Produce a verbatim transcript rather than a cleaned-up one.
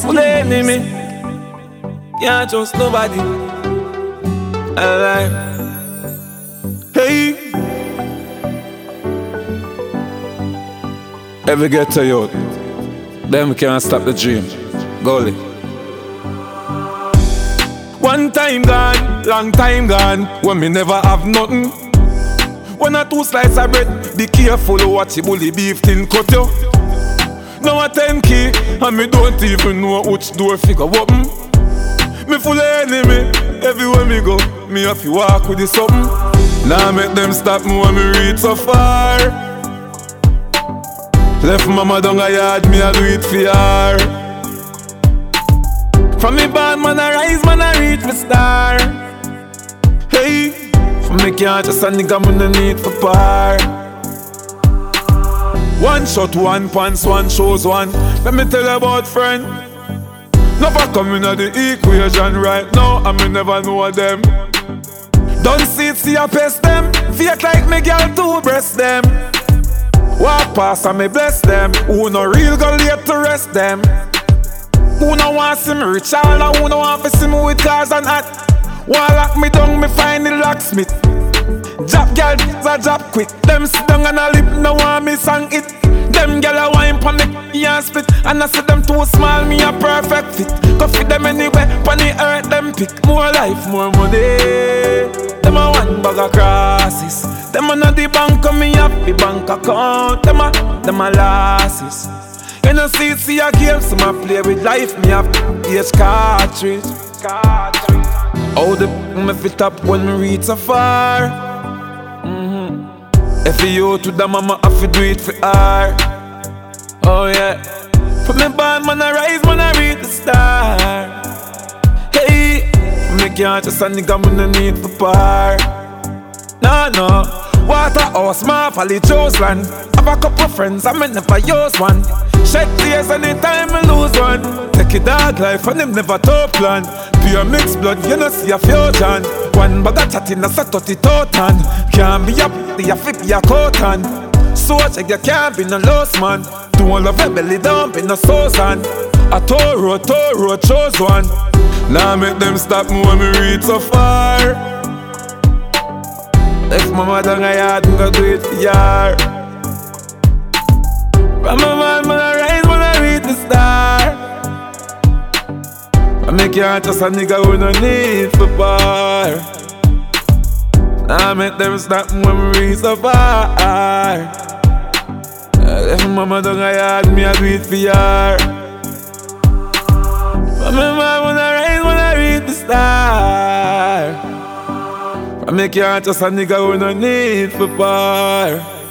Who the enemy? Can't trust nobody. Alright. Hey. Every ghetto youth, them can't stop the dream. Goalie. One time gone, long time gone, when me never have nothing. One or two slices of bread, be careful what you bully beef thin cut you. Now a ten K, and me don't even know which door figure open. Me full of enemy, everywhere me go, me have to walk with the something. Now make them stop me when me reach so far. Left mama down a yard, me a do it for her. From me born, man I rise, man I reach me star. Hey, from me can't just a nigga, me no need for par. One shot, one pants, one shows one. Let me tell you about friend. Never come in the equation right now, and me never know them. Don't see it, see I pest them. Fake like me girl to breast them. Walk past and me bless them. Who no real go late to rest them. Who no want see me rich all and who no want to see me with cars and hat. One lock me down, me find the locksmith. Jab girl, a jab quick. Them sit down and a lip, no want me song it. Them girl a wine pon the and split. And I see them too small, me a perfect fit. Go fit them anywhere, pon the earth them pick. More life, more money. Them a one bag of crosses. Them a not the bank, me have the bank account. Them a, them a losses. You know see, see a game, so I play with life. Me have H cartridge. Cartridge. How the me fit up when me reach so far. Mm-hmm. If you to the mama, I fi do it for her. Oh yeah. From me born, man I rise, man I reach the star. Hey, me can't just a nigga, me no need for par. No, no. Waterhouse, Marfally, Joseland. Have a couple friends, I me never use one. Shed tears anytime I lose one. Take it dog life and them never top plan. Pure mixed blood, you know see a fusion. One bag of chatting, that's a thirty totan. Can't be up, the flip your cotton. So check you can't be no lost man. Do all of your belly down, be no sauce on. A Toro, Toro, chose one. Now make them stop me when me reach so far. If mama down a yard, I'm gonna do it for her. From my man, man I rise, man I reach the star. I make you just a nigga who no need for bar. I make them stop when we reach so far. If mama down a yard, me I do it for her. From my man, man I rise, man I reach the star. I make you just a nigga who no need for bar.